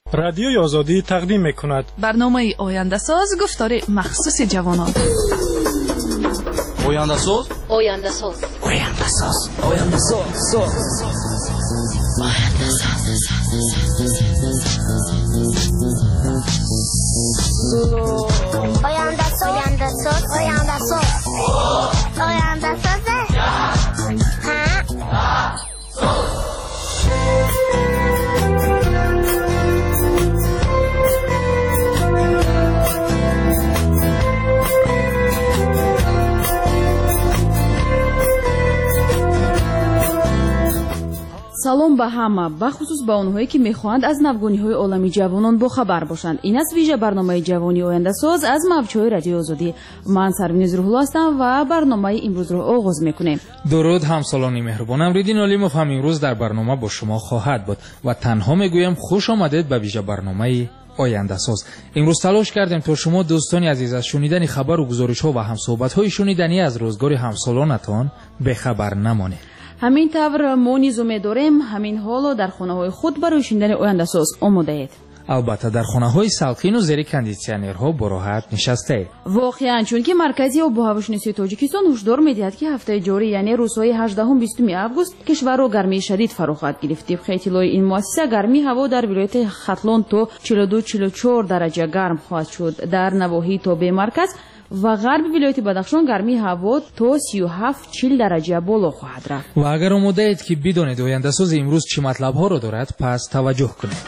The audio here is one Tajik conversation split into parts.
رادیوی آزادی تقدیم می‌کند برنامه آینده ساز گفتار مخصوص جوانان. آینده ساز آینده ساز آینده ساز آینده ساز آینده ساز آینده ساز آینده ساز آینده ساز салом ба ҳама, бахусус ба онҳое ки мехоҳанд аз навгониҳои олами ҷавонон бохабар бошанд. Ин аст вижа барномаи ҷавони ояндасоз аз мавҷҳои радиои озодӣ. ман Сарвинуз Рӯҳулло ҳастам ва барномаи имрӯзро оғоз мекунем. дуруд ҳамсолони меҳрубон, Амриддин Олимов ҳам имрӯз дар барнома бо шумо хоҳад буд ва танҳо мегӯям хуш омадед ба вижа барномаи ояндасоз. имрӯз талош кардем то шумо дӯстони азиз аз шунидани хабару гузоришҳо ва ҳамсӯҳбатҳои шуниданӣ аз рӯзгори ҳамсолонатон бехабар намонед. ҳамин тавр мо низу медорем ҳамин ҳоло дар хонаҳои худ барои шунидани ояндасоз омодаед. албатта дар хонаҳои салқину зери кондитсионерҳо бо роҳат нишастаед. воқеан чунки маркази обу ҳавошиносии тоҷикистон ҳушдор медиҳад ки ҳафтаи ҷорӣ яъне рӯзҳои 18-20 август кишварро гармии шадид фаро хоҳад гирифт. тибқи иттилои ин муассиса гармии ҳаво дар вилояти Хатлон то 42-44 дараҷа гарм хоҳад шуд. дар навоҳии тобе марказ ва ғарби вилояти Бадахшон гармии ҳаво то 37-40 дараҷа боло хоҳад рафт. ва агар омодаед ки бидонед ояндасози имрӯз чӣ матлабҳоро дорад, пас таваҷҷӯҳ кунед.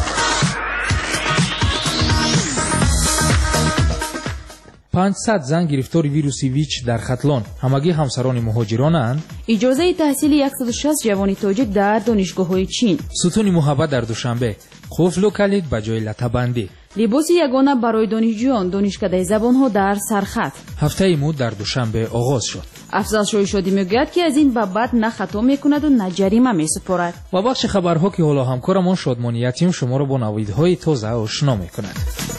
500 зан гирифтори вируси ВИЧ дар Хатлон. ҳамагӣ ҳамсарони муҳоҷиронанд. иҷозаи таҳсили 160 ҷавони тоҷик дар донишгоҳҳои Чин. сутуни муҳаббат дар Душанбе. қуфлу калид ба ҷои латабандӣ. либоси ягона барои донишҷӯён, донишкадаи забонҳо дар сархат. ҳафтаи муд дар Душанбе оғоз шуд. афзал шоҳишодӣ мегӯяд ки аз ин ба баъд на хато мекунаду на ҷарима месупорад. ва бахши хабарҳо ки ҳоло ҳамкорамон Шодмони Ятим шуморо бо навоидҳои тоза ошно мекунад.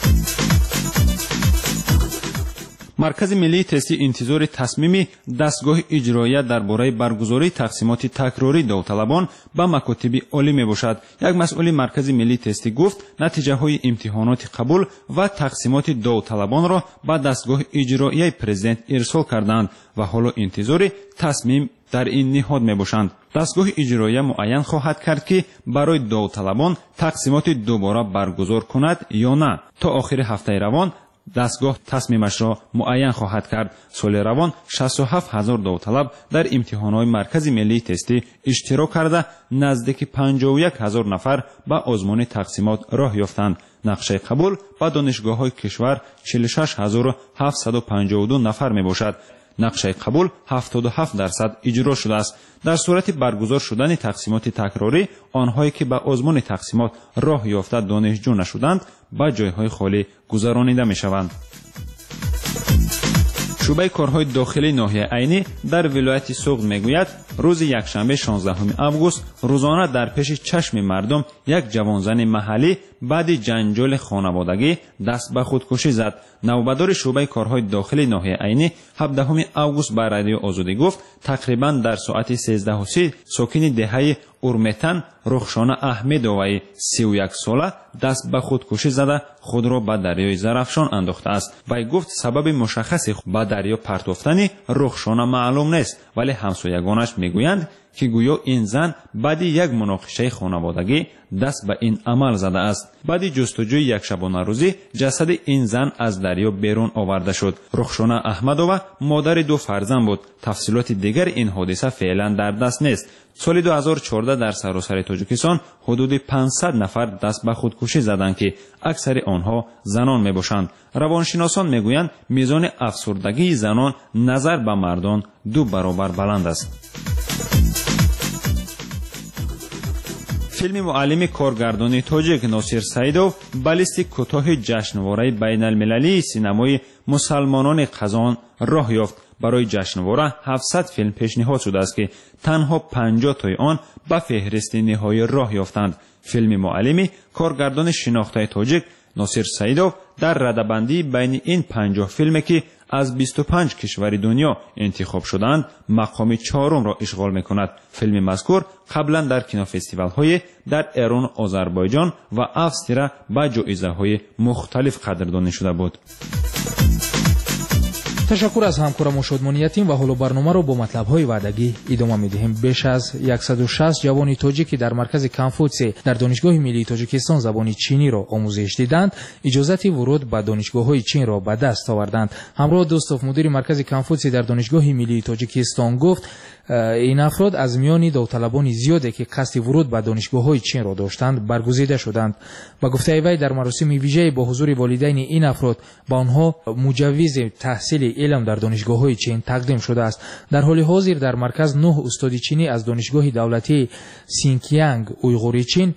маркази миллии тести интизори тасмими дастгоҳи иҷроия дар бораи баргузории тақсимоти такрории довталабон ба макотиби олӣ мебошад. як масъули маркази миллии тестӣ гуфт натиҷаҳои имтиҳоноти қабул ва тақсимоти довталабонро ба дастгоҳи иҷроияи президент ирсол карданд ва ҳоло интизори тасмим дар ин ниҳод мебошанд. дастгоҳи иҷроия муайян хоҳад кард ки барои довталабон тақсимоти дубора баргузор кунад ё на. то охири ҳафтаи равон дастгоҳ тасмимашро муайян хоҳад кард. соли равон 67 000 довталаб дар имтиҳонҳои маркази миллии тестӣ иштирок карда наздики 51 000 нафар ба озмуни тақсимот роҳ ёфтанд. нақшаи қабул ба донишгоҳҳои кишвар 46 752 нафар мебошад. нақшаи қабул 77% иҷро шудааст. дар сурати баргузор шудани тақсимоти такрорӣ онҳое ки ба озмуни тақсимот роҳ ёфта донишҷӯ нашуданд ба ҷойҳои холӣ гузаронида мешаванд. шӯъбаи корҳои дохилии ноҳияи Айнӣ дар вилояти Суғд мегӯяд рӯзи якшанбе 16 август рӯзона дар пеши чашми мардум як ҷавонзани маҳаллӣ баъди ҷанҷоли хонаводагӣ даст ба худкушӣ зад. навбадори шӯъбаи корҳои дохилии ноҳияи Айнӣ 17 август ба радиои Озодӣ гуфт тақрибан дар соати 13:30 сокини деҳаи Урметан Рухшона Аҳмедоваи 31 сола даст ба худкушӣ зада худро ба дарёи Зарафшон андохтааст. вай гуфт сабаби мушаххаси ба дарё партофтани Рухшона маълум нест, вале ҳамсоягонаш мегӯянд ки гӯё ин зан баъди як муноқишаи хонаводагӣ даст ба ин амал задааст. баъди ҷустуҷӯи якшабонарӯзӣ ҷасади ин зан аз дарё берун оварда шуд. Рухшона Аҳмадова модари 2 фарзанд буд. тафсилоти дигари ин ҳодиса феълан дар даст нест. соли 2014 дар саросари Тоҷикистон ҳудуди 500 нафар даст ба худкушӣ заданд ки аксари онҳо занон мебошанд. равоншиносон мегӯянд мизони афсурдагии занон назар ба мардон 2 баробар баланд аст. филми муаллими коргардони тоҷик Носир Саидов ба листи кӯтоҳи ҷашнвораи байналмилалии синамои мусалмонони Қазон роҳ ёфт. барои ҷашнвора 700 филм пешниҳод шудааст ки танҳо 50 тои он ба феҳристи ниҳоӣ роҳ ёфтанд. филми муаллими коргардони шинохтаи тоҷик ناصر سعیدов در رده‌بندی بین این 50 فیلمی که از 25 کشور دنیا انتخاب شدند مقام 4 را اشغال می‌کند. فیلم مذکور قبلا در کینوفستیوال‌های در ایران، آذربایجان و австрия با جایزه‌های مختلف قدردانی شده بود. تشکر از همکارم شادمانیتیم و حالا برنامه رو با مطلب‌های وعدگی ادامه می‌دهیم. بیش از 160 جوان تاجیکی در مرکز کنفوتسی در دانشگاه ملی تاجیکستان زبان چینی را آموزش دیدند، اجازت ورود به دانشگاه‌های چین را به دست آوردند. همراه دوستاف مدیر مرکز کنفوتسی در دانشگاه ملی تاجیکستان گفت این افراد از میان داوطلبان زیادی که قصد ورود به دانشگاه‌های چین را داشتند برگزیده شدند. با گفته وی در مراسم ویژه‌ای با حضور والدین این افراد با آنها مجوز تحصیل علم در دانشگاه‌های چین تقدیم شده است. در حال حاضر در مرکز 9 استاد چینی از دانشگاه دولتی سینکیانگ اویغوری چین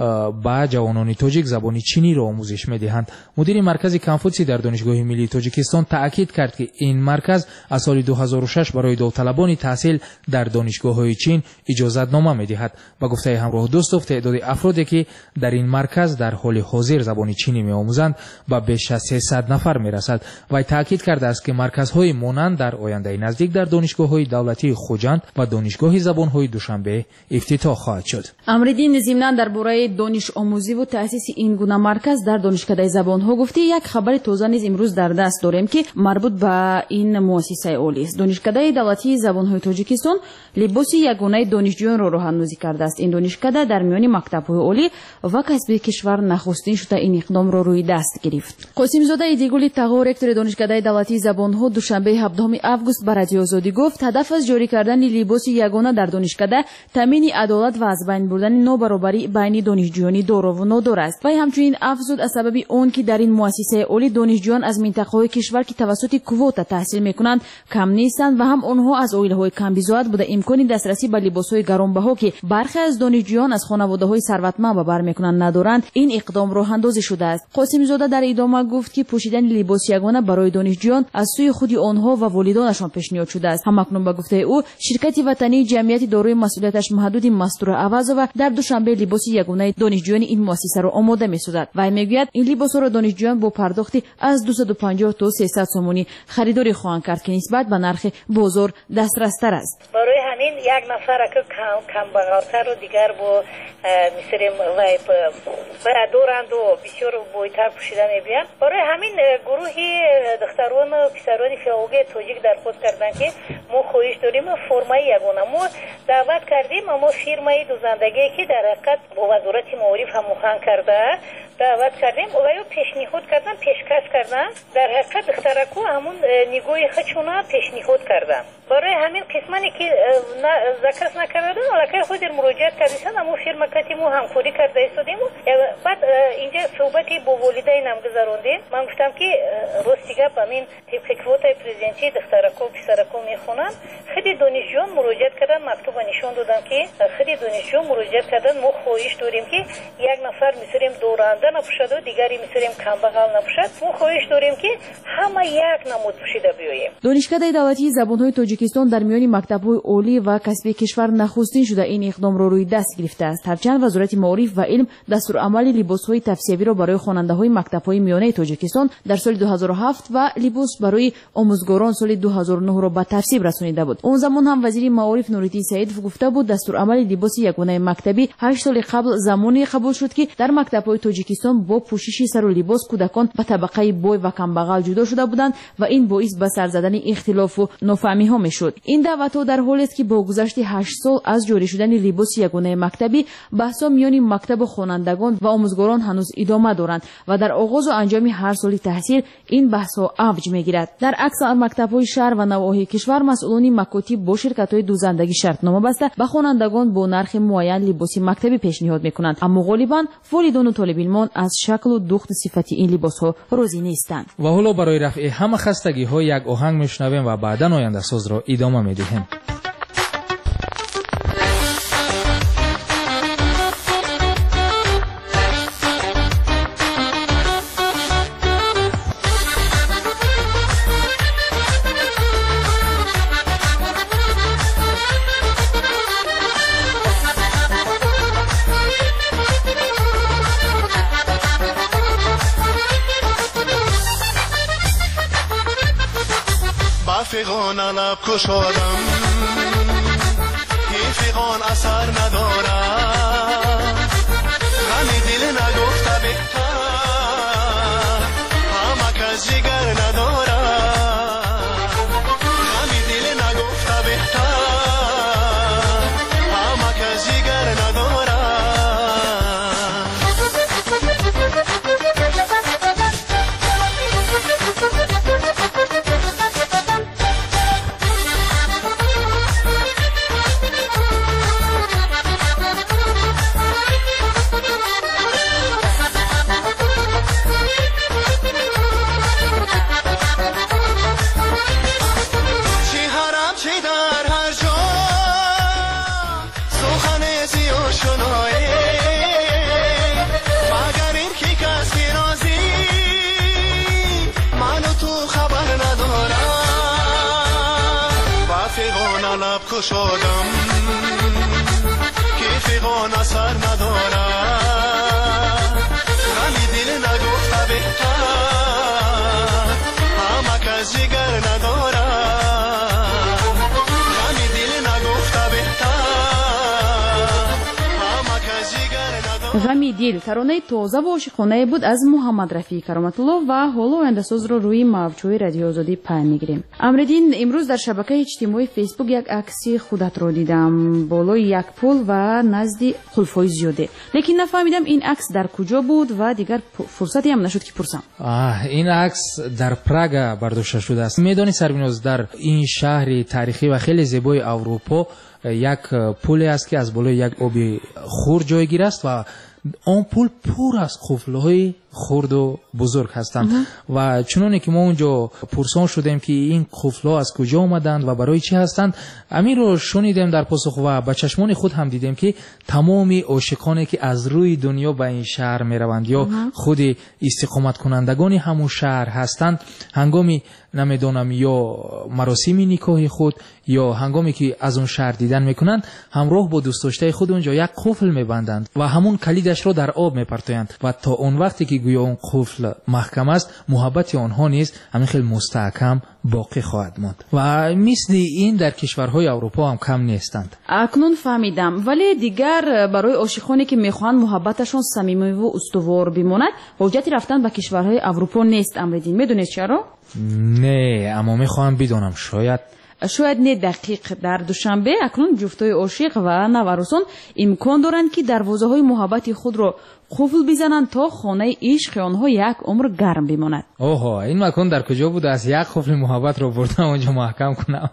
با جوانان تاجیک زبان چینی را آموزش می‌دهند. مدیر مرکز کنفوتسی در دانشگاه ملی تاجیکستان تأکید کرد که این مرکز از سال 2006 برای داوطلبان تحصیل در دانشگاه‌های چین اجازه‌نامه می‌دهد. با گفته همراه دوستاف تعداد افرادی که در این مرکز در حال حاضر زبان چینی می‌آموزند با بیش از 300 نفر می‌رسد. و تأکید کرده است که مرکزهای مانند در آینده نزدیک در دانشگاه‌های دولتی خوجند و دانشگاه زبان‌های دوشنبه افتتاح خواهد شد. امریدین ضمناً درباره دانش آموزی و تأسیس این گونه مرکز در دانشکده زبان‌ها گفته یک خبر تازه نیز امروز در دست داریم که مربوط به این مؤسسه عالی است. دانشکده دولتی زبان‌های تاجیکستان لباس یگانه دانشجویان را راه‌اندازی کرده است. این دانشکده در میان مکتب‌های عالی و کسبی کشور نخستین شده این اقدام را روی دست گرفت. قاسم زاده ایدگولی تقوا رکتور دانشکده دولتی زبان‌ها دوشنبه 17 آگوست به رادیو آزادی گفت هدف از جاری کردن لباس یگانه در دانشکده تامین عدالت و از بین بردن نابرابری بین دانشجویان دار و نادار است. و همچنین افزود از سبب اون که در این مؤسسه عالی دانشجویان از منطقه‌های کشور که توسط کوتا تحصیل می‌کنند کم نیستند و هم آنها از عائله‌های کم بزاعت بوده امکان دسترسی به لباس‌های گرانبها که برخی از دانشجویان از خانواده‌های ثروتمند به بر می‌کنند ندارند این اقدام راه اندازی شده است. قاسم زاده در ادامه گفت که پوشیدن لباس یگانه برای دانشجویان از سوی خود آنها و والدانشان پیشنهاد شده است. همکنون به گفته او شرکت وطنی جمعیت دارای مسئولیتش محدود مستور عوض در دوشنبه لباس یگانه دانشجویان این مؤسسه را آماده می‌سازد و میگوید این لباس را دانشجویان با پرداختی از 250 تا 300 سومونی خریداری خواهند کرد که نسبت به نرخ بازار دسترس‌تر است. برای همین یک نفر که کم بغل‌تر و دیگر با می‌سریم وای برادرند و بسیار بویتر پوشیده می‌بینیم. برای همین گروهی دختران و پسران فیاوگی تاجیک در خود کردن که ما خواهش داریم فرمای یگانه ما دعوت کردیم اما فیرمای دوزندگی که در حقیقت با وزارت معارف هم مخان کرده دعوت کردیم و یا پیشنهاد کردن پیشکش کردن در حقیقت دخترکو همون نگاه خودشون پیشنهاد کردن. برای همین قسمانی که ذکر نکردن ولی خود مراجعت کردن اما فیرما کتی ما همکاری کرده ایستادیم و بعد اینجا صحبتی با والدین هم گذروندیم. من گفتم که راستیگه همین طبق کوتای پرزیدنتی دخترکو و پسرکو میخونن خیلی دانشجویان مراجعت کردن مکتوب نشون دادن که خیلی دانشجویان مراجعت کردن ما خواهش داریم که یک نفر می‌سریم دورنده نپوشد و دیگری می‌سریم کمبغل نپوشد. ما خواهش داریم که همه یک نمود پوشیده بیاییم. دانشکده دولتی زبان‌های تاجیکستان در میان مکتب‌های عالی و کسبی کشور نخستین شده این اقدام را روی دست گرفته است. هرچند وزارت معارف و علم دستورالعمل لباس‌های تفسیری را برای خواننده‌های مکتب‌های میانه تاجیکستان در سال 2007 و لباس برای آموزگاران سال 2009 را به تصویب رسانیده بود. اون زمان هم وزیر معارف نوری‌الدین سعیدov گفته بود دستورالعمل لباس یگانه مکتبی 8 سال قبل زمانی قبول شد که در مکتب‌های تاجیکستان با پوشش سر و لباس کودکان به طبقه بوی و کمبغل جدا شده بودند و این باعث به سر زدن اختلاف و نافهمی‌ها میشد. این دعوت‌ها در حالی است که با گذشت 8 سال از جاری شدن لباس یگانه مکتبی بحث‌ها میان مکتب و خوانندگان و آموزگاران هنوز ادامه دارند و در آغاز و انجام هر سال تحصیل این بحث‌ها اوج می‌گیرد. در اکثر مکتب‌های شهر و نواحی کشور مسئولان مکاتب با شرکت‌های دوزندگی شرطنامه بسته به خوانندگان با نرخ معین لباس مکتبی پیشنهاد می‌کنند اما غالباً والدان و طالب علمان از شکل و دوخت صفتی این لباس‌ها راضی نیستند. و حالا برای رفع همه خستگی‌ها یک آهنگ میشنویم و بعداً آینده ساز را ادامه می‌دهیم. فیغان لب کشادم این فیغان اثر ندارد غمی دل نگفته بهتر همه کس جگر ندارد غمی دل نگفته بهتر همه کس جگر ندارد کشادم که فیغان اثر ندارد غمی دل نگفته بهتر همه کس جگر ندارد غمی دل نگفته بهتر همه کس جگر ندارد. غمی دل таронаи тоза ва ошиқонае буд аз муҳаммад рафии кароматуллоҳ ва ҳоло ояндасозро рӯи мавҷҳои радиои озодӣ паҳн мегирем. Амриддин, имрӯз дар шабакаи иҷтимоии фейсбук як акси худатро дидам болои як пул ва назди хулфҳои зиёде, лекин нафаҳмидам ин акс дар куҷо буд ва дигар фурсате ҳам нашуд ки пурсам. ин акс дар Прага бардошта шудааст. Медони Сарвиноз, дар ин шаҳри тарихӣ ва хеле зебои Аврупо як пуле аст ки аз болои як оби хур ҷойгир аст ва он пул пур аз қуфлҳои хурду бузург ҳастанд ва чуноне ки мо онҷо пурсон шудем ки ин қуфлҳо аз куҷо омаданд ва барои чӣ ҳастанд, аминро шунидем дар посух ва ба чашмони худ ҳам дидем ки тамоми ошиқоне ки аз рӯи дунё ба ин шаҳр мераванд ё худи истиқоматкунандагони ҳамун шаҳр ҳастанд, ҳангоми намедонам ё маросими никоҳи худ ё ҳангоме ки аз он шаҳр дидан мекунанд, ҳамроҳ бо дӯстдоштаи худ онҷо як қуфл мебанданд ва ҳамун калидашро дар об мепартоянд ва то он вақте ки гӯё он қуфл маҳкам аст, муҳаббати онҳо низ ҳамин хел мустаҳкам боқӣ хоҳад монд ва мисли ин дар кишварҳои Аврупо ҳам кам нестанд. акнун фаҳмидам, вале дигар барои ошиқоне ки мехоҳанд муҳаббаташон самимиву устувор бимонад, ҳоҷати рафтан ба кишварҳои Аврупо нест. Амриддин, медонед чаро? Не, аммо мехоҳам бидонам, шояд не дақиқ дар душанбе акнун ҷуфтои ошиқ ва наварусон имкон доранд ки дарвозаҳои муҳаббати худро қуфл бизананд то хонаи ишқи онҳо як умр гарм бимонад. Оҳо, ин макон дар куҷо будааст? Як қуфли муҳаббатро бурдам онҷо маҳкам кунам.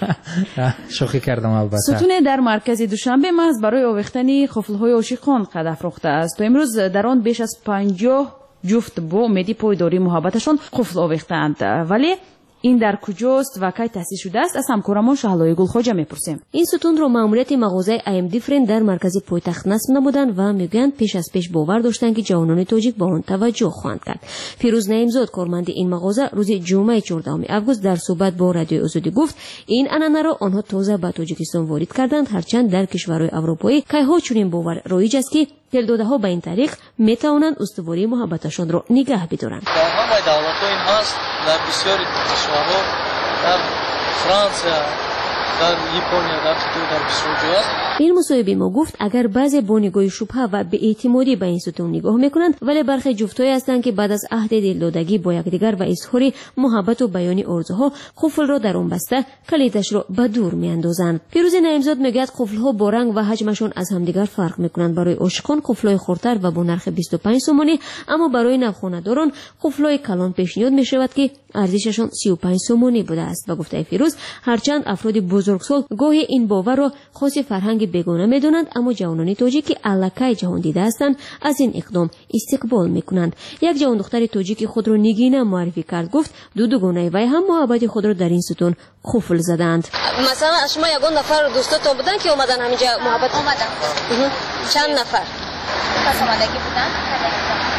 Шӯхӣ кардам албатта. сутуне дар маркази душанбе маҳз барои овехтани қуфлҳои ошиқон қад афрохтааст. То имрӯз дар он беш аз 50 ҷуфт бо умеди пойдории муҳаббаташон қуфл овехтаанд. Вале ин дар куҷост ва кай таъсис шудааст? Аз ҳамкорамон Шаҳлои Гулхоҷа мепурсем. ин сутунро маъмурияти мағозаи IM Different дар маркази пойтахт насб намуданд ва мегӯянд пеш аз пеш бовар доштанд ки ҷавонони тоҷик ба он таваҷҷӯҳ хоҳанд кард. Фирӯз Наимзод, корманди ин мағоза, рӯзи ҷумъаи 14 август дар суҳбат бо Радиои Озодӣ гуфт, ин анъанаро онҳо тоза ба Тоҷикистон ворид карданд, ҳарчанд дар кишварҳои аврупоӣ кайҳо чунин бовар роиҷ аст ки телдодаҳо ба ин тариқ метавонанд устувории муҳаббаташонро нигаҳ бидоранд. дар ҳамаи давлатҳо ин ҳаст, дар бисёри кишварҳо, дар Франсия, дар Япония, дар Хитой, дар бисёр ҷо аст. ин мусоҳиби мо гуфт, агар баъзе бо нигоҳи шубҳа ва беэътимодӣ ба ин сутун нигоҳ мекунанд, вале бархе ҷуфтҳое ҳастанд ки баъд аз аҳди дилдодагӣ бо якдигар ва изҳори муҳаббату баёни орзуҳо қуфлро дар он баста калидашро ба дур меандозанд. Фирӯзи Наимзод мегӯяд, қуфлҳо бо ранг ва ҳаҷмашон аз ҳамдигар фарқ мекунанд. Барои ошиқон қуфлҳои хурдтар ва бо нархи 25 сомонӣ, аммо барои навхонадорон қуфлҳои калон пешниҳод мешавад ки арзишашон 35 сомонӣ будааст. Ба гуфтаи Фирӯз, ҳарчанд афроди бузургсол гоҳи ин боварро хоси фарҳанги бегона медонанд, аммо ҷавонони тоҷик ки аллакай ҷаҳондида ҳастанд, аз ин иқдом истиқбол мекунанд. Як ҷавондухтари тоҷики худро Нигина муаррифӣ кард, гуфт ду дугонаи вай ҳам муҳаббати худро дар ин сутун қуфл заданд. Масалан, шумо ягон нафар дӯстотон буданд ки омадан ҳаминҷа муҳаббат? Омадам. Чанд нафар? Пас омадагӣ буданд?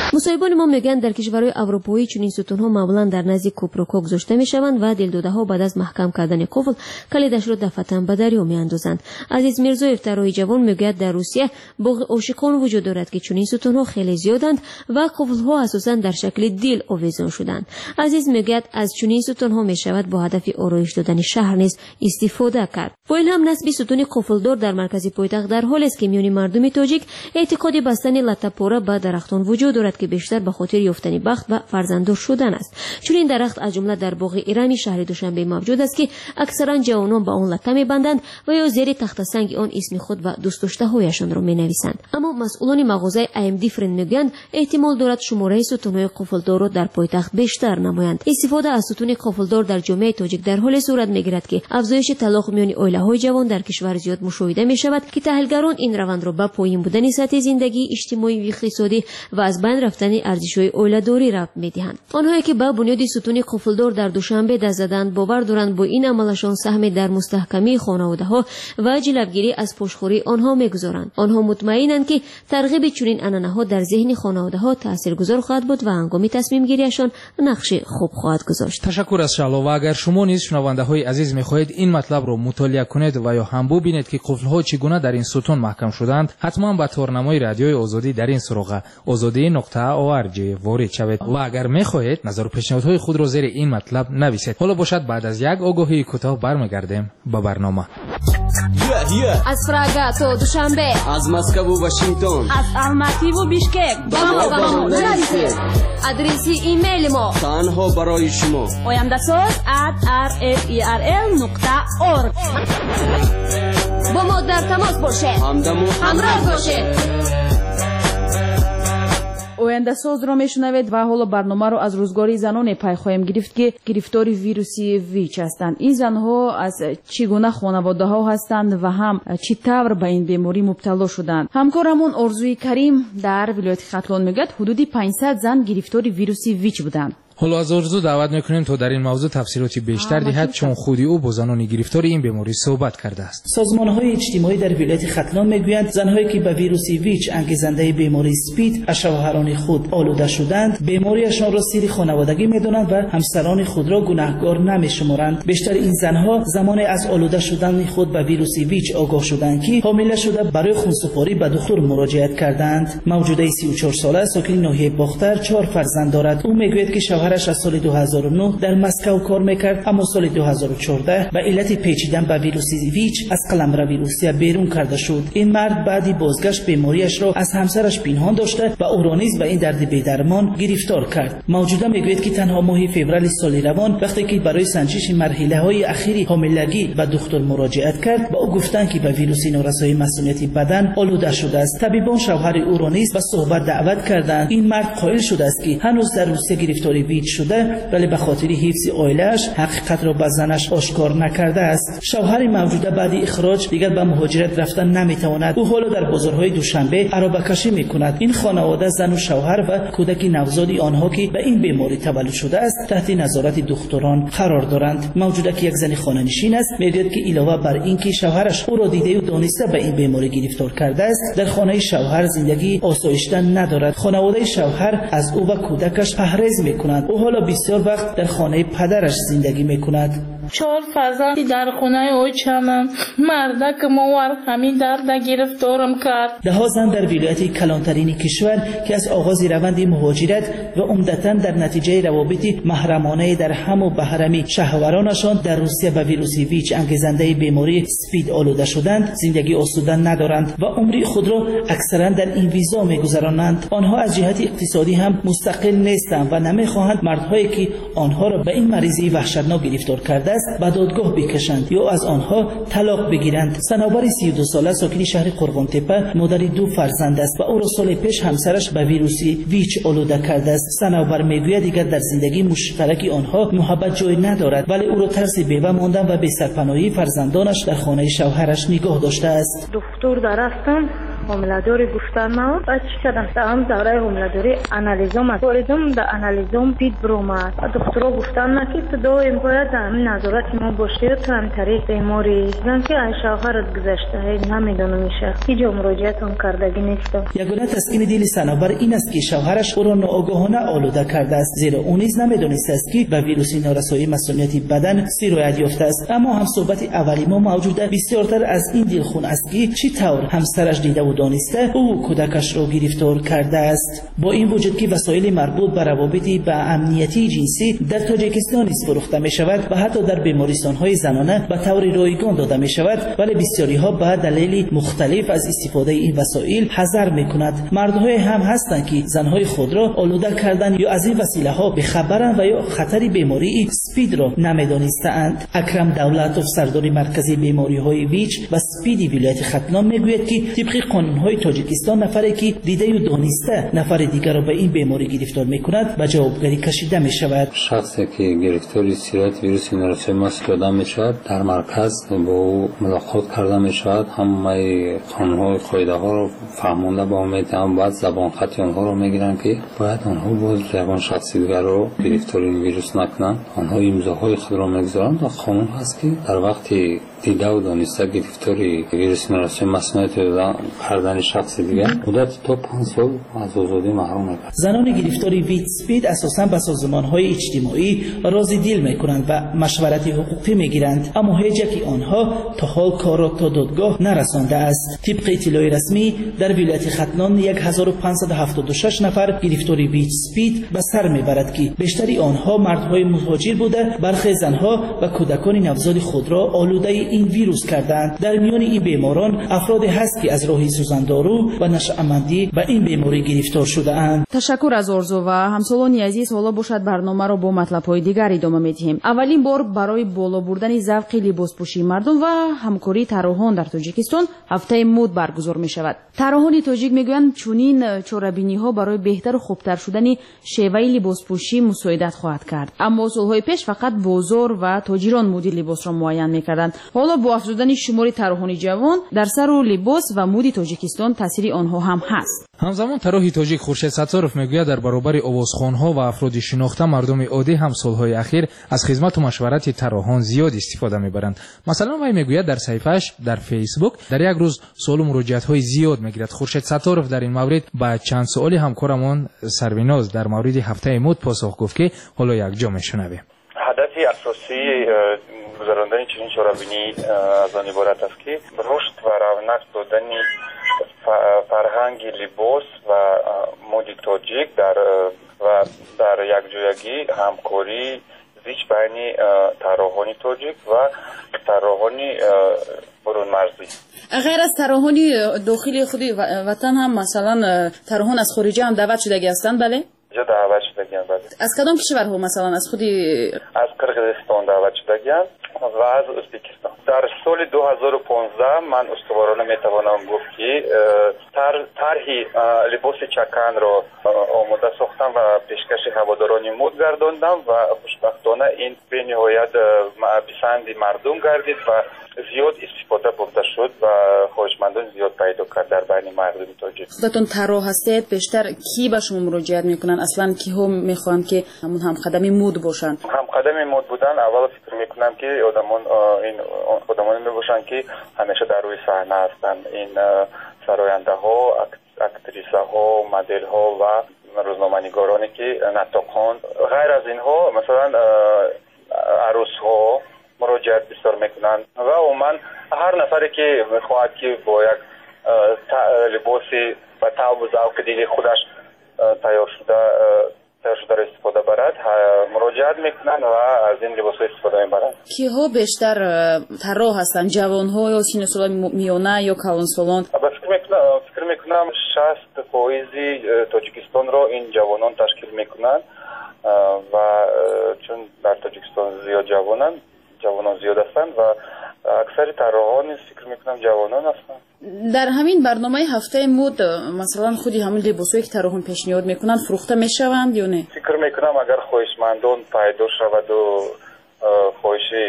مصاحبان ما میگن در کشورهای اروپایی چنین ستونها معمولا در نزد کوپروکا گذاشته میشوند و دلداده‌ها بعد از محکم کردن قفل کلیدش را دفعتاً به دریا میاندازند. عزیز میرزایف طراحی جوان میگوید در روسیه باغ عاشقان وجود دارد که چنین ستونها خیلی زیادند و قفل‌ها اساساً در شکل دیل آویزان شدند. عزیز میگوید از چنین ستونها میشود با هدف آرایش دادن شهر نیز استفاده کرد. با این هم نصب ستون قفلدار در مرکز پایتخت در حالی است که میان مردم تاجیک اعتقاد بستن لطه‌پاره به درختان وجود دارد که بیشتر به خاطر یافتن بخت و فرزنددار شدن است. چون این درخت از جمله در باغ ایرانی شهر دوشنبه موجود است که اکثرا جوانان به آن لطه میبندند و یا زیر تخت سنگ آن اسم خود و دوست داشته‌هایشان را مینویسند. اما مسئولان مغازه AMD فرند میگویند احتمال دارد شماره ستون‌های قفلدار را در پایتخت بیشتر نمایند. استفاده از ستون قفلدار در جامعه تاجیک در حال صورت میگیرد که افزایش طلاق میان عائله‌های جوان در کشور زیاد مشاهده میشود که تحلیلگران این روند را به پایین بودن سطح زندگی اجتماعی و اقتصادی و از بین رفتن ارزش‌های عائله‌داری ربط می‌دهند. آنهایی که به بنیاد ستون قفلدار در دوشنبه دست زدند باور دارند با این عملشان سهم در مستحکمی خانواده‌ها و جلوگیری از پشتخوری آنها می‌گذارند. آنها مطمئنند که ترغیب چنین عنعنه‌ها در ذهن خانواده‌ها تاثیرگذار خواهد بود و هنگام تصمیم گیریشان نقش خوب خواهد گذاشت. تشکر از شعلا. و اگر شما نیز شنونده‌های عزیز می‌خواهید این مطلب را مطالعه کنید و یا هم ببینید که قفل‌ها چگونه در این ستون محکم شدند، حتما به تورنمای رادیوی آزادی در این سراغ azadi.org وارد شوید و اگر می‌خواهید نظر و پیشنهادهای خود را زیر این مطلب نویسید. حالا باشد بعد از یک آگاهی کوتاه برمیگردیم به برنامه. از پراگ تا دوشنبه، از مسکو و واشنگتن، از الماتی و بیشکک با ما نرسید. آدرس ایمیل ما تنها برای شما oyandasaz@rferl.org. با ما در تماس باشید. همراه باشید. ояндасоз ро мешунавед ва ҳоло барномаро аз рӯзгори заноне пай хоҳем гирифт ки гирифтори вируси ВИЧ ҳастанд. ин занҳо аз чӣ гуна хонаводаҳо ҳастанд ва ҳам чӣ тавр ба ин беморӣ мубтало шуданд. ҳамкорамон Орзуи Карим дар вилояти Хатлон мегӯяд ҳудуди 500 зан гирифтори вируси ВИЧ буданд. حالا از آرزو دعوت میکنیم تا در این موضوع تفسیراتی بیشتر دهد چون خودی او با زنان گرفتار این بیماری صحبت کرده است. سازمان‌های اجتماعی در ولایت ختلان میگویند زنهایی که به ویروس ویچ انگیزنده بیماری اسپید از شوهران خود آلوده شدند بیماریشان را سیر خانوادگی میدانند و همسران خود را گناهکار نمیشمارند. بیشتر این زنها زمانی از آلوده شدن خود به ویروس ویچ آگاه شدند که حامله شده برای خونسپاری به دکتر مراجعت کردند. موجوده 34 ساله ساکن ناحیه باختر 4 فرزند دارد. او میگوید که شوهرش از سال 2009 در مسکو کار میکرد اما سال 2014 به علت پیچیدن به ویروس ویچ از قلمرو روسیه بیرون کرده شد. این مرد بعدی بازگشت بیماریش را از همسرش پنهان داشته و او را نیز به این درد بی‌درمان گرفتار کرد. موجوده میگوید که تنها ماه فوریه سال روان وقتی که برای سنجش مرحله‌های اخیری حاملگی به دکتر مراجعت کرد با او گفتند که به ویروس نارسایی مسئولیت بدن آلوده شده است. طبیبان شوهر او را نیز به صحبت دعوت کردند. این مرد قائل شده است که هنوز در روسیه گرفتاری ویچ شده ولی به خاطر حفظ عائله‌اش حقیقت را به زنش آشکار نکرده است. شوهر موجوده بعد اخراج دیگر به مهاجرت رفتن نمیتواند. او حالا در بازارهای دوشنبه عربکشی میکند. این خانواده زن و شوهر و کودک نوزادی آنها که به این بیماری تولد شده است تحت نظارت دکتران قرار دارند. موجوده که یک زن خانه‌نشین است میگوید که علاوه بر اینکه شوهرش او را دیده و دانسته به این بیماری گرفتار کرده است در خانه شوهر زندگی آسایشته ندارد. خانواده شوهر از او و کودکش پرهیز میکنند. او حالا بسیار وقت در خانه پدرش زندگی میکند. 4 فرزندی در خانه اوچمم مردک موار همین درد گرفتارم کرد. ده زن در ولایت کلانترین کشور که از آغاز روند مهاجرت و عمدتاً در نتیجه روابط محرمانه در هم و بهرمی شهوارانشان در روسیه به ویروس ویچ انگیزنده بیماری اسپید آلوده شدند زندگی آسوده ندارند و عمر خود را اکثرا در این ویزا میگذرانند. آنها از جهت اقتصادی هم مستقل نیستند و نمیخواهند مردهایی که آنها را به این مریضی وحشتناک گرفتار کرده است به دادگاه بکشند یا از آنها طلاق بگیرند. صنوبر 32 ساله ساکن شهر قربان تپه مادر 2 فرزند است و او را سال پیش همسرش به ویروس ویچ آلوده کرده است. صنوبر میگوید دیگر در زندگی مشترک آنها محبت جای ندارد ولی او را ترس بیوه ماندن و بی سرپناهی فرزندانش در خانه شوهرش نگاه داشته است. دکتر درستم حامله‌داری گفتن ما و چی کردم تمام دوره حامله‌داری آنالیزم کردم در آنالیزم پید برومد دکترها گفتن نه که تو دائم باید همین نظارت ما باشی تو هم طریق بیماری زن که شوهرت گذشته نمیدونم میشه هیچ مراجعت هم کردگی نیستم. یگانه تسکین دل صنوبر این است که شوهرش او را ناآگاهانه آلوده کرده است زیرا او نیز نمیدانسته است که به ویروس نارسایی مسمومیت بدن سرایت یافته است. اما هم صحبت اولی ما موجوده بسیارتر از این دلخون است که چی طور همسرش دیده و دانسته او کودکش را گرفتار کرده است. با این وجود که وسایل مربوط به روابط با امنیتی جنسی در تاجیکستان نیز فروخته می شود و حتی در بیمارستان‌های زنانه به طور رایگان داده می شود، ولی بسیاری‌ها به دلایل مختلف از استفاده این وسایل حذر می کند. مردهای هم هستند که زنهای خود را آلوده کردن یا از این وسیله ها بخبرند و یا خطر بیماری اسپید را نمی‌دانستند. اکرم دولتوف سردار مرکزی بیماری‌های ویچ و اسپید ولایت ختلان میگوید که طبق قانون‌های تاجیکستان نفری که دیده و دانسته نفر دیگر را به این بیماری گرفتار می‌کند به جوابگری کشیده می‌شود. شخصی که گرفتاری سرایت ویروس نارسایی ماسک داده می‌شود در مرکز با او ملاقات کرده می‌شود. همه قانون‌های قاعده‌ها را فهمانده با امید هم باید زبان خطی آنها را می‌گیرند که باید آنها باز زبان شخصی دیگر را گرفتاری ویروس نکنند. آنها امضاهای خود را می‌گذارند و قانون هست که در وقتی دیده و دانسته گرفتاری ویروس نارسایی مسمومیت کردن شخص دیگر مدت تا 5 سال از آزادی محروم می‌کنند. زنان گرفتاری ویت اسپید اساساً به سازمان‌های اجتماعی راضی دل می‌کنند و مشورت حقوقی می‌گیرند، اما هیچ یک آنها تا حال کار را تا دادگاه نرسانده است. طبق اطلاع رسمی در ولایت ختلان 1576 نفر گرفتاری ویت اسپید به سر می‌برد که بیشتری آنها مردهای مهاجر بوده. برخی زنها و کودکان نوزاد خود را آلوده این ویروس کردند. در میان این بیماران افرادی هست که از راه سوزاندارو و نشأه‌مندی به این بیماری گرفتار شده اند. تشکر از آرزو و همسالانی عزیز. حالا باشد برنامه را با مطلب‌های دیگر ادامه می‌دهیم. اولین بار برای بالا بردن ذوق لباسپوشی مردم و همکاری طراحان در تاجیکستان هفته مد برگزار می‌شود. طراحان تاجیک میگویند چنین چوره‌بینی‌ها برای بهتر و خوبتر شدن شیوه لباسپوشی مساعدت خواهد کرد. اما سال‌های پیش فقط بازار و تاجران مد لباس را معین می‌کردند. حالا با افزودن شمار طراحان جوان در سر و لباس و مد تاجیکستان تاثیر آنها هم هست. همزمان طراح تاجیک خورشید ستارов میگوید در برابر آوازخوان‌ها و افراد شناخته مردم عادی هم سال‌های اخیر از خدمت و مشورت طراحان زیاد استفاده می‌برند. مثلا وی میگوید در صفحه‌اش در فیسبوک در یک روز سوال و مراجعات‌های زیاد می‌گیرد. خورشید ستارов در این مورد با چند سوالی همکارمان سرویناز در مورد هفته مد پاسخ گفت که حالا یک جا می‌شنویم. هدف اساسی گذراندن چنین چوره‌بینی از آن عبارت است که رشد و رونق دادن فرهنگ لباس و مد تاجیک در یکجایگی همکاری زیچ بین طراحان تاجیک و طراحان برون مرزی. غیر از طراحان داخلی خود وطن هم مثلا طراحان از خارج هم دعوت شدگی هستند؟ بله جا دعوت شدگیان. بله. از کدام کشورها مثلا از خودی؟ از قرقیزستان دعوت شدگیان و از ازبکستان. در سال 2015 من استوارانه میتوانم گفت که طرحی لباس چکن را آماده ساختم و پیشکش هواداران مد گرداندم و خوشبختانه این به نهایت پسند مردم گردید و زیاد استفاده برده شد و خواهشمندان زیاد پیدا کرد در بین مردم تاجیک. خودتون طراح هستید، بیشتر کی به شما مراجعت میکنن؟ اصلا کی ها میخوان که همون همقدم مد باشن؟ همقدم مد بودن اول فکر میکنم که آدمان میباشن که همیشه در روی صحنه هستن. این سراینده ها، اکتریسه ها، مدل ها و روزنامه‌نگارانی که نطاقان. غیر از اینها مثلا عروس ها مراجعت بسیار میکنن و عموما هر نفری که میخواهد که با یک لباسی و طعم و ذوق دیگه خودش تیار شده را استفاده برد مراجعت میکنن و از این لباس استفاده میبرن. کی ها بیشتر طراح هستن؟ جوان ها یا سن سال میانه یا کلانسالان؟ فکر میکنم 60% تاجیکستان را این جوانان تشکیل میکنن و چون در تاجیکستان زیاد جوانان زیاد هستند و اکثر طراحان فکر میکنم جوانان هستند. در همین برنامه هفته مد مثلا خودی همین لباسایی که طراحان پیشنهاد میکنن فروخته میشوند یا نه؟ فکر میکنم اگر خواهشمندان پیدا شود و خواهشی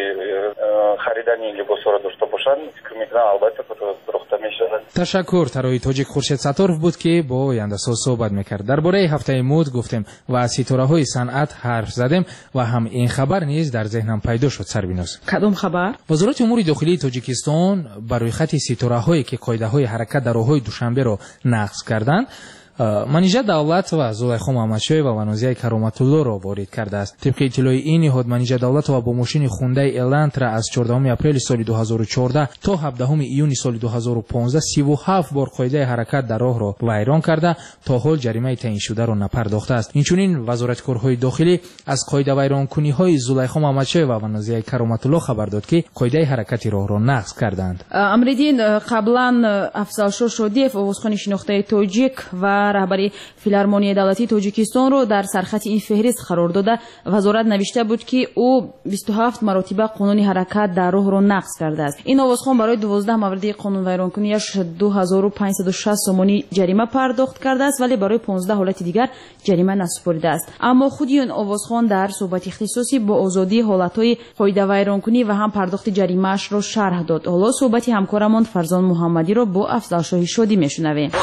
خریدن این لباس را داشته باشند فکر میکنم البته فروخته میشود. تشکر. طراحی تاجیک خورشید ستارов بود که با آینده‌ساز صحبت میکرد. درباره هفته مد گفتیم و از ستاره‌های صنعت حرف زدیم و هم این خبر نیز در ذهنم پیدا شد. سربیناز کدام خبر؟ وزارت امور داخلی تاجیکستان برای خط ستاره‌هایی که قاعده‌های حرکت در راه‌های دوشنبه را نقض کردند منیژه دولت و زلیخا محمدشاه و ونازیه کرامت‌الله را وارد کرده است. طبق اطلاع این نهاد منیژه دولت و با ماشین خونده الانترا از 14 اپریل سال 2014 تا 17 ایون سال 2015 37 بار قاعده حرکت در راه را ویران کرده تا حال جریمه تعیین شده را نپرداخته است. اینچنین وزارت کارهای داخلی از قاعده ویرانکنی‌های زلیخا محمدشاه و ونازیه کرامت‌الله خبر داد که قاعده حرکت راه را نقض کردند. امریدین قبلا افضل شودیف عضوخوان شناخته تاجیک و رهبری فیلارمونی دولتی تاجیکستان رو در سرخط این فهرست قرار داده. وزارت نوشته بود که او 27 مرتبه قانون حرکت در راه را نقض کرده است. این آوازخوان برای 12 مورد قانون ویرانکنیش 2560 سومانی جریمه پرداخت کرده است ولی برای 15 حالت دیگر جریمه نسپرده است. اما خودی این آوازخوان در صحبت اختصاصی با آزادی حالت‌های قاعده ویرانکنی و هم پرداخت جریمه‌اش را شرح داد. حالا صحبت همکارمان فرزان محمدی را با افضل شاهی شادی میشنویم.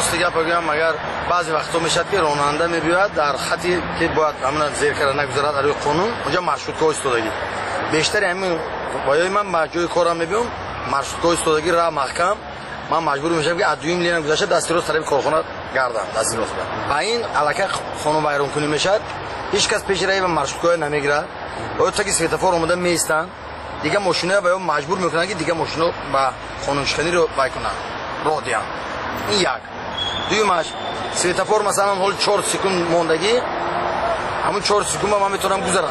بعضی وقتا میشه که راننده میبیاد در خطی که باید همون زیر کرده نگذارد روی قانون اونجا مرشودگاه ایستادگی بیشتر همین باید من با جای کارم میبینم مرشودگاه ایستادگی را محکم من مجبور میشم که از 2 میلیون گذشته دستی روز طرف کارخانه گردم دستی روز با این علاقه خانم ویران کنی میشد هیچ کس پیش رای به مرشودگاه نمیگیره باید تا که سویتافور اومده میستن دیگه ماشینه باید مجبور میکنن که دیگه ماشینو با قانون شکنی رو بکنن راه دیان این یک دویمش سویتافور مثلا حال 4 سکوند موندگی همون 4 سکوند من میتونم گذرم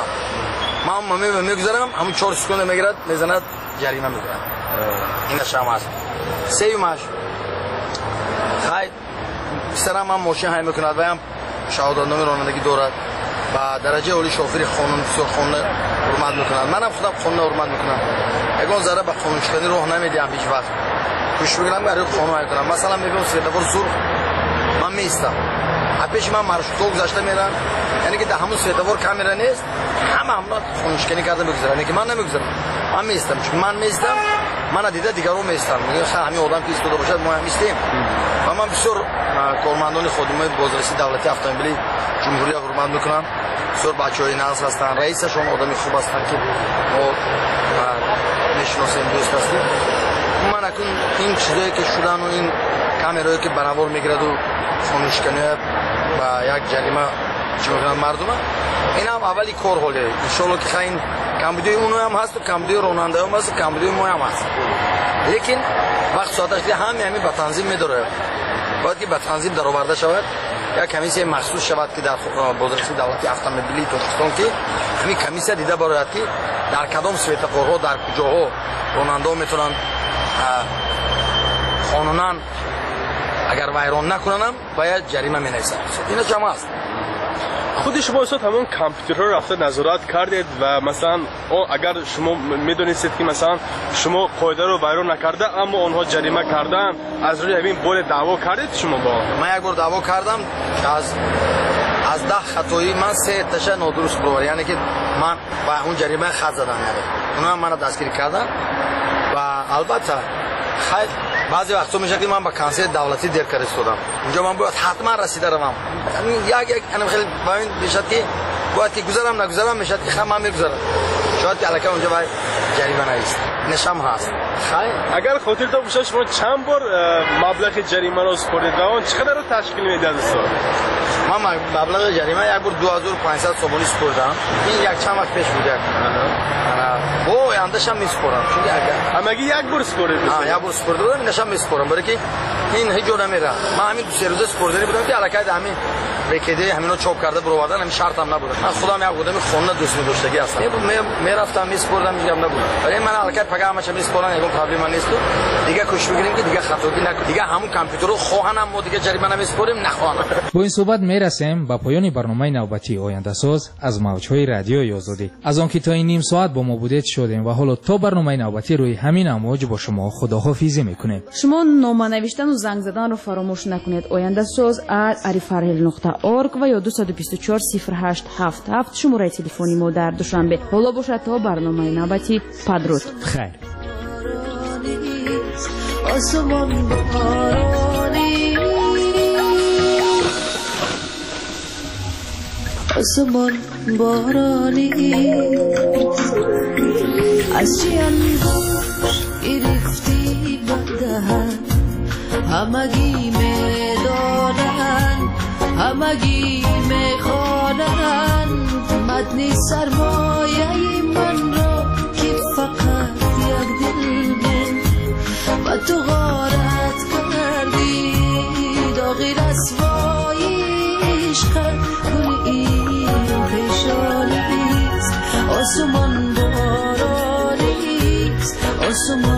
من میگذرم همون 4 سکوند میگیرد میزند جریمه میکنه این شما است سومش خیر سر من ماشین های میکند و هم شهادتنامه رانندگی دارد و درجه اولی شوفر قانون بسیار خانه حرمت میکنند منم خودم خانه حرمت میکنم اگه ذره به قانون شکنی راه نمیدیم هیچ وقت گوش بگیرم برای قانون میکنم مثلا میگم سویتافور سرخ من میستم پیش من مرشودگاه گذاشته میرم یعنی که در همون سویتافور کامera نیست همه خونشکنی کرده میگذارن یعنی که من نمیگذارم من میستم چون من میستم من دیده دیگران میستم میگه همین آدم که ایستاده باشد ما هم میستیم و من بسیار کارمندان خودمون بازرسی دولتی اتومبیلی جمهوری حرمت میکنم بسیار بچهای ناز هستن رئیسشون آدمی خوب هستن که ما میشناسیم دوست هستیم من اکنون این چیزایی که شدن و این کامرایی که بنوار میگیرد و خونشکنی و یک جریمه چی میکنن مردم این هم اولی کار حاله انشالله که خیلی کمبودی اونو هم هست و کمبودی راننده هم هست و کمبودی ما هم هست لیکن وقت ساعتش که همین به تنظیم میداره باید که به تنظیم در آورده شود یا کمیسیه مخصوص شود که در بازرسی دولتی اتومبیلی تاجیکستان که همین کمیسیه دیده باید که در کدام سویتافورها در کجاها راننده میتونن قانونا اگر ویران نکننم باید جریمه مینویسن اینا جمع است خود شما استاد همون کامپیوترها رفته نظارت کردید و مثلا اگر شما میدونید که مثلا شما قاعده رو ویران نکرده اما اونها جریمه کردن از روی همین بول دعوا کردید شما با من یک بار دعوا کردم از 10 خطایی من 3 تاش نادرست بود یعنی که من با اون جریمه خط زدم یعنی اونها من دستگیر کردن و البته خیر بعضی وقتا میشه که من با کانسل دولتی دیر کار استودم اونجا من باید حتما رسیده روم یک انا خیلی باید میشه که باید که گذرم نگذرم میشه که من میگذرم شاید که الکی اونجا باید جریمه نیست نشم هست خیر اگر خاطرتون باشه شما چند بار مبلغ جریمه رو سپردید و اون چقدر رو تشکیل میده استاد من مبلغ جریمه یک بار 2500 سومانی سپردم این یک چند وقت پیش بوده او اندشم میسپرم چون اگر همگی یک بار سپردید یک بار سپردم نشم میسپرم برای که این هیچ جور نمیره من همین 2 روزه سپردنی بودم که الکی همین بکیده همینا چاپ کرده برو آوردن همین شرطم نبود من خودم یک بودم خونه دوست داشتگی هستم میرفتم میسپردم میگم نبود ولی من الکی پیغامش میسپردم یکم پرابلم نیست دیگه کوشش بگیریم که دیگه خطاگی نکنیم دیگه همون کامپیوتر رو خواهنم ما دیگه جریمه نمیسپریم نخواهنم با این صحبت میرسیم به پایان برنامه نوبتی آینده ساز از موجهای رادیوی آزادی از آنکه تا این نیم ساعت با ما بودید شدیم و حالا تا برنامه نوبتی روی همین امواج با شما خداحافظی میکنیم شما نامه نوشتن و زنگ زدن رو فراموش نکنید آینده ساز @arifarhel.org org و یا 224 0877 شماره تلفنی ما در دوشنبه. حالا باشد تا برنامه نوبتی. پدرود. خیر. آسمان بارانی آسمان بارانی از چی انگوش گرفتی بدهن همگی میدانن همگی میخوانن مدنی سرمایه من را که فقط یک دل بود و تو غارت کردی داغی رسوایی عشق گل این پیشانیست آسمان بارانیست آسمان